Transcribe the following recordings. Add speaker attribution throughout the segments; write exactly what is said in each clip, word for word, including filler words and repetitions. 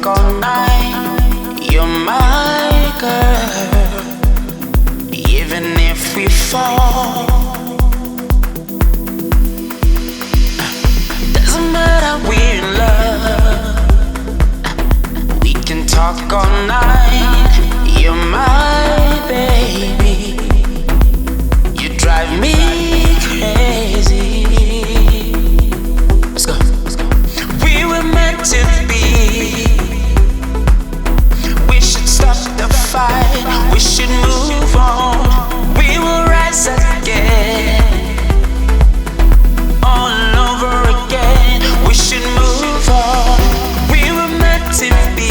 Speaker 1: all night. You're my girl. Even if we fall, doesn't matter, we're in love. We can talk all night. You're my baby. You drive me crazy. Let's go, let's go. We were meant to be. We should stop the fight. We should move on. We will rise again. All over again. We should move on. We were meant to be.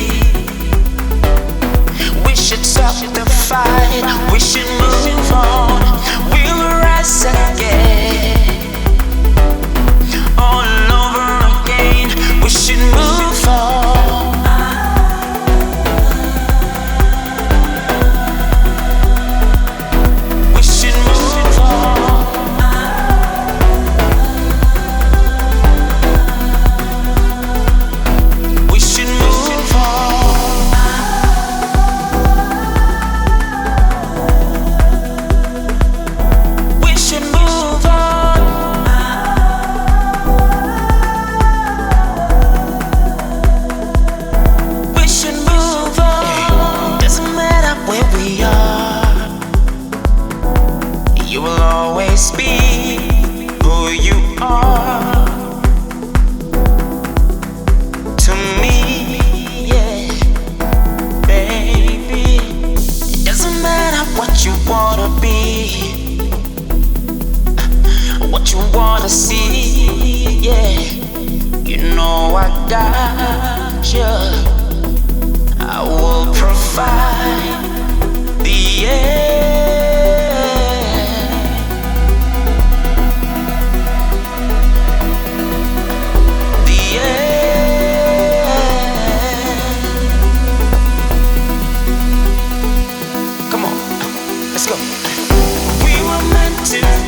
Speaker 1: We should stop the fight. We should move on. We will rise again. All over again. We should move on. We should move on. We should move on. We should move on. We should move on. Doesn't matter where we are. You will always be who you are to me, yeah, baby. It doesn't matter what you wanna be, what you wanna see, yeah. You know I got you. I will provide the air. The air. Come on, let's go. We were meant to